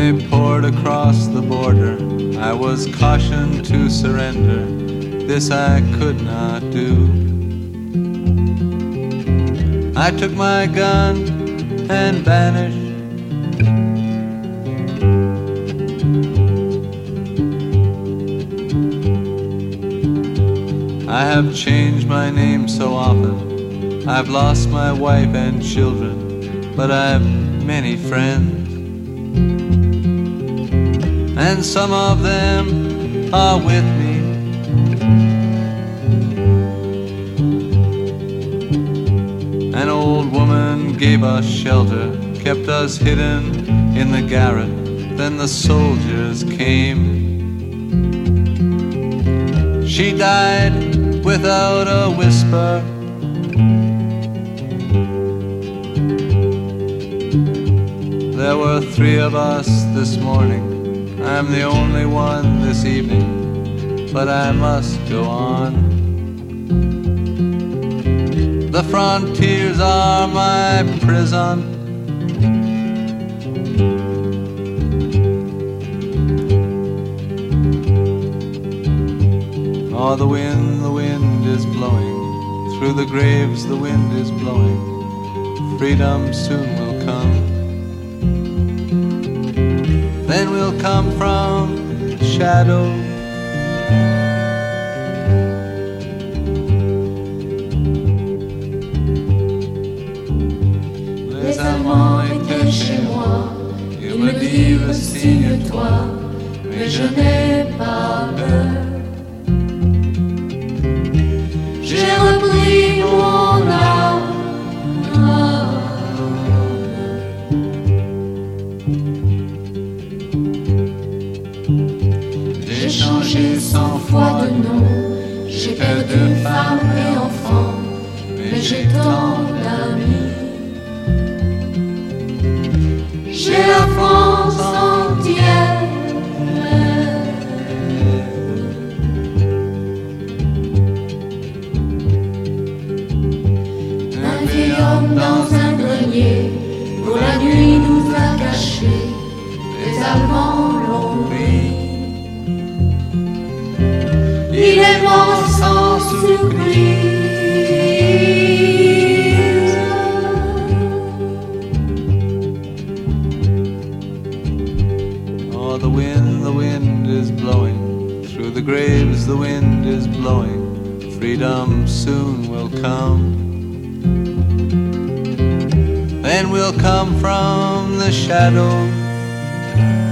they poured across the border, I was cautioned to surrender. This I could not do. I took my gun and vanished. I have changed my name so often. I've lost my wife and children, but I've many friends. And some of them are with me. An old woman gave us shelter, kept us hidden in the garret. Then the soldiers came. She died without a whisper. There were 3 of us this morning. I'm the only one this evening, but I must go on. The frontiers are my prison. Oh, the wind is blowing. Through the graves the wind is blowing. Freedom soon will come. Then we'll come from shadow. Les Allemands étaient chez moi. Ils me disent signe-toi, mais je n'ai pas peur. J'ai repris mon âme. J'ai changé 100 fois de nom. J'ai perdu femme et enfant, mais j'ai tant d'amis. J'ai la France entière. Un vieil homme dans un grenier, pour la nuit nous a cachés. Les Allemands l'ont pris. Il est mort sans surprise. Oh, the wind is blowing. Through the graves the wind is blowing. Freedom soon will come. Then we'll come from the shadow.